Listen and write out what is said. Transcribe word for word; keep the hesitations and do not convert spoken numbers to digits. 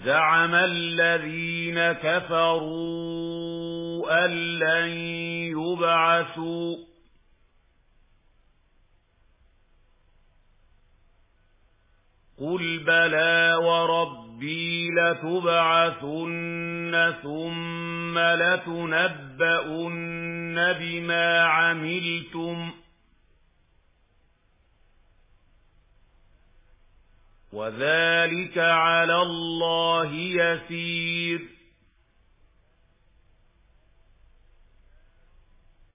زعم الذين كفروا أن لن يبعثوا قل بلى وربي لتبعثن ثم لتنبؤن بما عملتم وذلك على الله يسير.